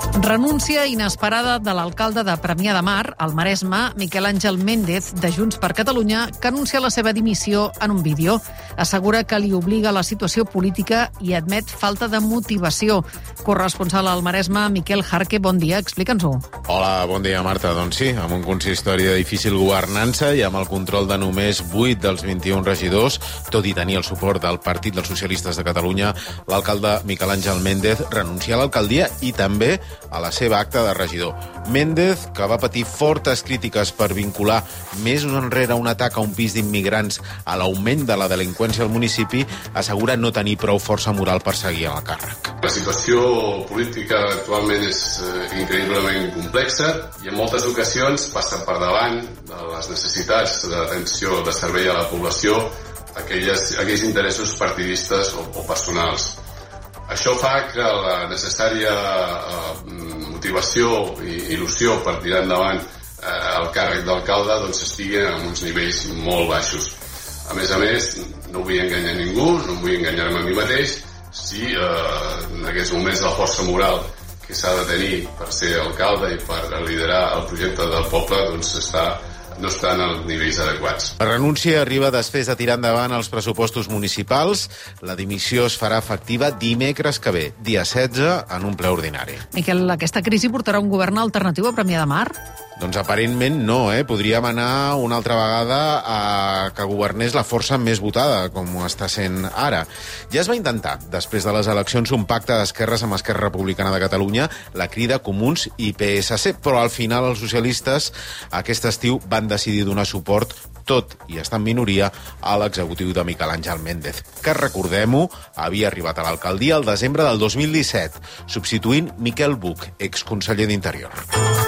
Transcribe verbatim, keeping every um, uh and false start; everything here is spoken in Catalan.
Renúncia inesperada de l'alcalde de Premià de Mar, al Maresme, Miquel Àngel Méndez, de Junts per Catalunya, que anuncia la seva dimissió en un vídeo. Assegura que li obliga la situació política i admet falta de motivació. Corresponsal al Maresme, Miquel Jarque, bon dia, explica'ns-ho. Hola, bon dia, Marta. Doncs sí, amb un consistori de difícil governança i amb el control de només vuit dels vint-i-un regidors, tot i tenir el suport del Partit dels Socialistes de Catalunya, l'alcalde Miquel Àngel Méndez renuncia a l'alcaldia i també a la seva acta de regidor. Méndez, que va patir fortes crítiques per vincular mesos enrere un atac a un pis d'immigrants a l'augment de la delinqüència al municipi, assegura no tenir prou força moral per seguir en el càrrec. La situació política actualment és eh, increïblement complexa i en moltes ocasions passa per davant de les necessitats d'atenció de servei a la població aquelles, aquells interessos partidistes o, o personals. Això fa que la necessària eh, motivació i il·lusió per tirar endavant eh, el càrrec d'alcalde doncs estigui en uns nivells molt baixos. A més a més, no vull enganyar ningú, no vull enganyar-me a mi mateix, si eh, en aquests moments la força moral que s'ha de tenir per ser alcalde i per liderar el projecte del poble doncs està no estan als nivells adequats. La renúncia arriba després de tirar endavant els pressupostos municipals. La dimissió es farà efectiva dimecres que ve, dia setze, en un ple ordinari. Miquel, aquesta crisi portarà un govern alternatiu a Premià de Mar? Doncs aparentment no, eh? Podríem anar una altra vegada a que governés la força més votada, com ho està sent ara. Ja es va intentar, després de les eleccions, un pacte d'esquerres amb Esquerra Republicana de Catalunya, la Crida, Comuns i P S C, però al final els socialistes aquest estiu van decidir donar suport, tot i estar en minoria, a l'executiu de Miquel Àngel Méndez, que, recordem-ho, havia arribat a l'alcaldia el desembre del dos mil disset, substituint Miquel Buch, exconseller d'Interior.